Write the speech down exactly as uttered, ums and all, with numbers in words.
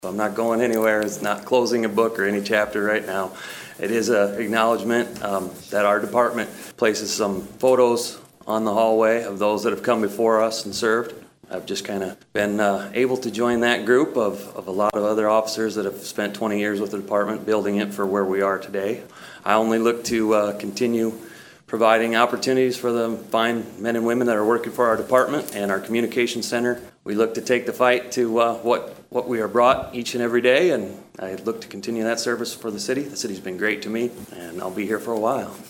I'm not going anywhere. It's not closing a book or any chapter right now. It is an acknowledgement um, that our department places some photos on the hallway of those that have come before us and served. I've just kind of been uh, able to join that group of, of a lot of other officers that have spent twenty years with the department building it for where we are today. I only look to uh, continue providing opportunities for the fine men and women that are working for our department and our communication center. We look to take the fight to uh, what, what we are brought each and every day, and I look to continue that service for the city. The city's been great to me, and I'll be here for a while.